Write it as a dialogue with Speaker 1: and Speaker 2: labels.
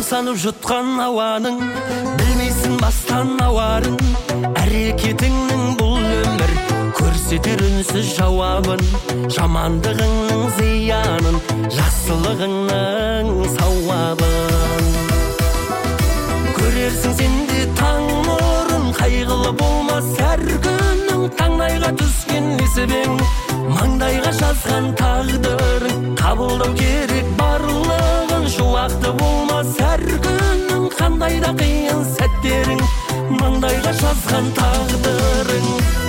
Speaker 1: тамсанып жұтқан ауаның, білмейсің бастан ауарын. Әрекетіңнің бұл өмір көрсетер үнсіз жауабын. Жамандығыңның зиянын, жақсылығыңның сауабын. Көрерсің сенде таң нұрын, қайғылы болмас әр күнің. Таңдайға түскен несібең, маңдайға жазған тағдырың. Қабылдау керек барлығын, шуақты болмас әр күнің. Қандай да қиын сәттерің, маңдайға жазған тағдырың.